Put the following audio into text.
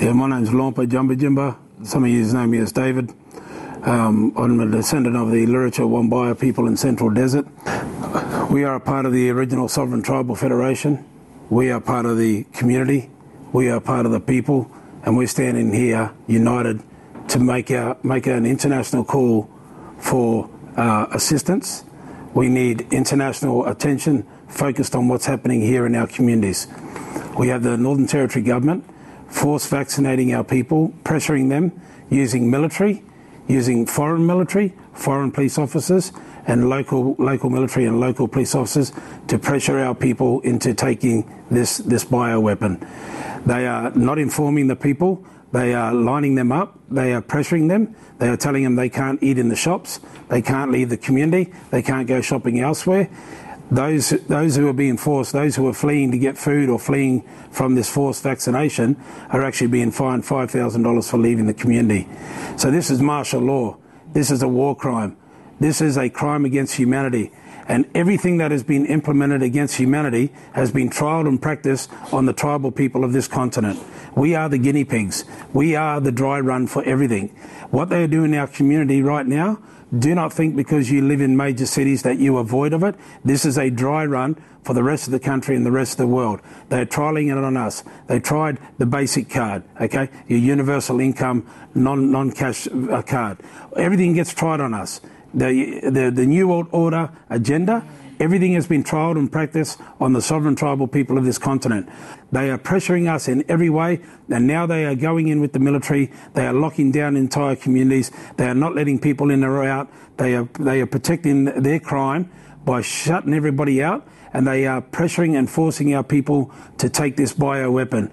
Yeah, my name's Lompa Jumba Jimba. Some of you know me as David. I'm a descendant of the Luritja Wambaya people in Central Desert. We are a part of the original Sovereign Tribal Federation. We are part of the community. We are part of the people, and we're standing here united to make an international call for assistance. We need international attention focused on what's happening here in our communities. We have the Northern Territory government force vaccinating our people, pressuring them using military, using foreign military, foreign police officers, and local military and local police officers to pressure our people into taking this bioweapon. They are not informing the people. They are lining them up. They are pressuring them. They are telling them they can't eat in the shops. They can't leave the community. They can't go shopping elsewhere. Those who are being forced, those who are fleeing to get food or fleeing from this forced vaccination are actually being fined $5,000 for leaving the community. So this is martial law. This is a war crime. This is a crime against humanity. And everything that has been implemented against humanity has been trialled and practiced on the tribal people of this continent. We are the guinea pigs. We are the dry run for everything. What they are doing in our community right now, do not think because you live in major cities that you are void of it. This is a dry run for the rest of the country and the rest of the world. They're trialling it on us. They tried the basic card, okay? Your universal income, non-cash card. Everything gets tried on us. The New World Order agenda, everything has been trialled and practiced on the sovereign tribal people of this continent. They are pressuring us in every way, and now they are going in with the military. They are locking down entire communities. They are not letting people in or out. They are protecting their crime by shutting everybody out, and they are pressuring and forcing our people to take this bioweapon.